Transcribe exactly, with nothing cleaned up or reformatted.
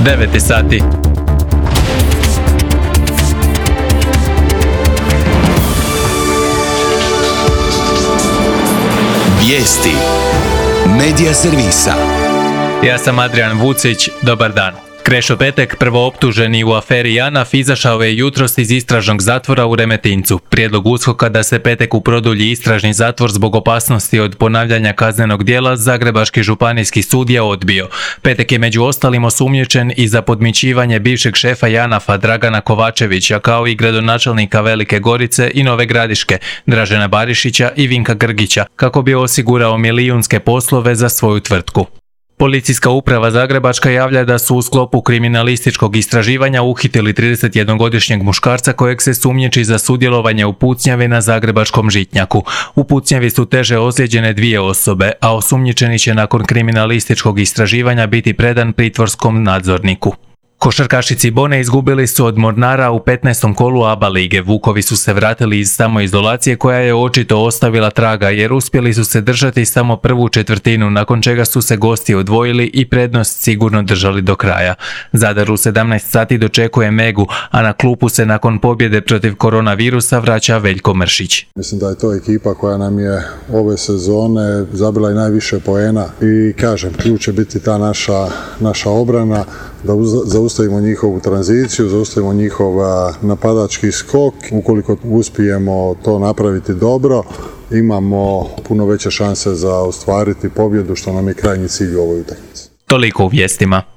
devet je sati. Vijesti Medija servisa. Ja sam Adrian Vucić, dobar dan. Krešo Petek, prvooptuženi u aferi JANAF, izašao je jutros iz istražnog zatvora u Remetincu. Prijedlog USKOK-a da se Peteku produlji istražni zatvor zbog opasnosti od ponavljanja kaznenog djela Zagrebački županijski sud je odbio. Petek je među ostalim osumnjičen i za podmićivanje bivšeg šefa JANAF-a Dragana Kovačevića, kao i gradonačelnika Velike Gorice i Nove Gradiške, Dražena Barišića i Vinka Grgića, kako bi osigurao milijunske poslove za svoju tvrtku. Policijska uprava Zagrebačka javlja da su u sklopu kriminalističkog istraživanja uhitili tridesetjednogodišnjeg muškarca kojeg se sumnjiči za sudjelovanje u pucnjavi na zagrebačkom Žitnjaku. U pucnjavi su teže ozlijeđene dvije osobe, a osumnjičeni će nakon kriminalističkog istraživanja biti predan pritvorskom nadzorniku. Košarkaši Cibone izgubili su od Mornara u petnaestom kolu A B A lige. Vukovi su se vratili iz samoizolacije koja je očito ostavila traga, jer uspjeli su se držati samo prvu četvrtinu, nakon čega su se gosti odvojili i prednost sigurno držali do kraja. Zadar u sedamnaest sati dočekuje Megu, a na klupu se nakon pobjede protiv koronavirusa vraća Veljko Mršić. Mislim da je to ekipa koja nam je ove sezone zabila i najviše poena i kažem, ključ će biti ta naša, naša obrana, da zaustavimo njihovu tranziciju, zaustavimo njihov napadački skok. Ukoliko uspijemo to napraviti dobro, imamo puno veće šanse za ostvariti pobjedu, što nam je krajnji cilj u ovoj utakmici. Toliko u vijestima.